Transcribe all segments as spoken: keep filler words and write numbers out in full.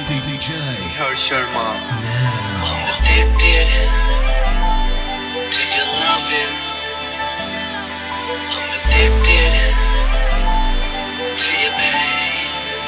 D J Harsh Sharma. now. I'm addicted to your loving. I'm addicted to your pain.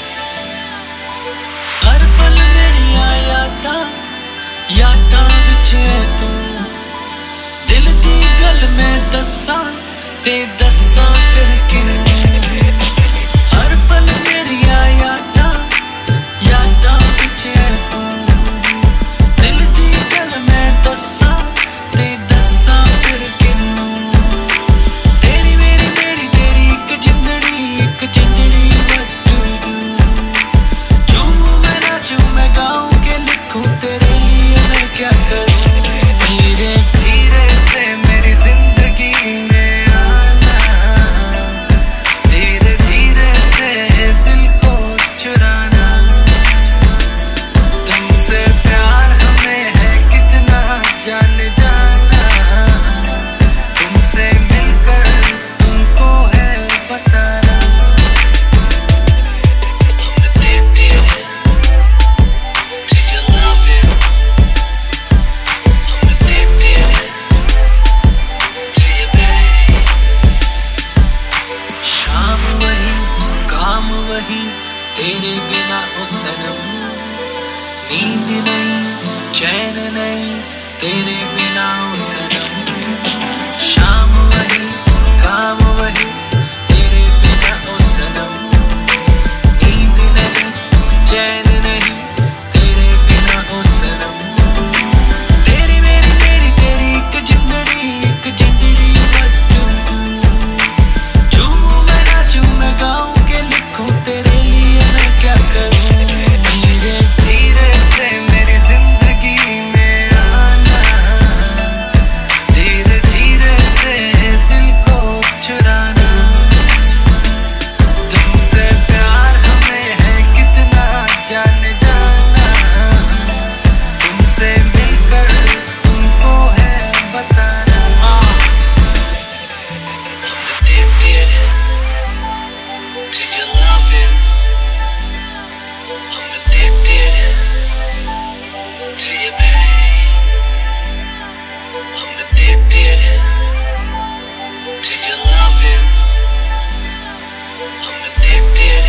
हर पल मेरिया यादां यादां विच तू दिल दी गल मैं दस्सां ते दस्सां फिर किन्नू हर पल मेरिया यादां यादां विच तू दिल दी गल मैं दस्सां ते दस्सां फिर किन्नू तेरी मेरी मेरी तेरी इक जिंदड़ी इक जिंदड़ी वट्टू झूमूं मैं नाचूं मैं गाऊं के लिखूं तेरे लिए मैं क्या करूं धीरे धीरे से मेरी जिंदगी में आना धीरे धीरे से दिल को चुराना तुमसे प्यार हमें है कितना जान जाना तुमसे मिलकर तुमको है बताना I'm addicted to your loving. I'm addicted to your pain. शाम वही काम वही तेरे बिना ओ सनम नींद नहीं चैन नहीं तेरे बिना ओ सनम शाम वही काम वही तेरे बिना ओ सनम नींद नहीं चैन नहीं तेरे बिना ओ सनम तेरी मेरी मेरी तेरी एक जिंदड़ी एक जिंदड़ी वट्टू झूमूं मैं नाचूं मैं गाऊं के लिखूं तेरे लिए मैं क्या करूं धीरे धीरे से मेरी जिंदगी में आना धीरे धीरे से दिल को चुराना तुमसे प्यार हमें है कितना जान जाना तुमसे मिलकर तुमको है बताना I'm addicted to your loving. I'm addicted to your pain. I'm addicted to your loving. I'm addicted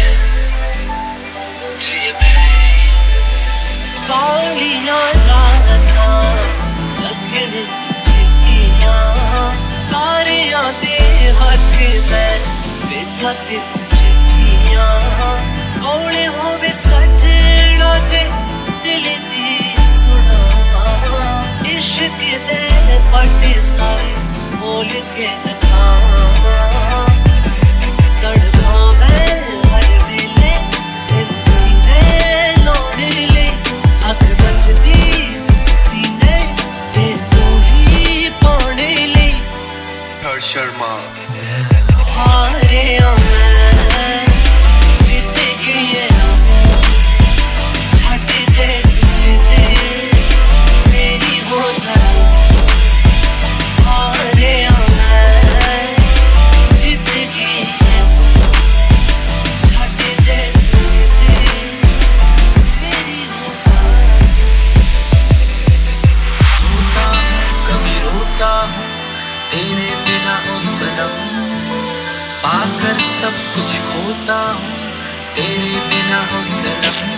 to your pain. Pauliya raata lagne chikiya tariya de hath mein becha te chikiya kole hove sajna je dil di suna ishq de fat sare bol ke dikhaawa तड़पा मैं हर वेले तेन सीने लाने ले अग बजदी विच सीने ते तू ही पाने ले Harsh Sharma. हारे मैं जिंदगी है छट दे जिंदे मेरी हो जा हारे मैं जिंदगी है छट दे जिंदे मेरी हो जा सोता हूँ कभी रोता हूँ तेरे बिना ओ सनम पाकर सब कुछ खोता हूँ तेरे बिना ओ सनम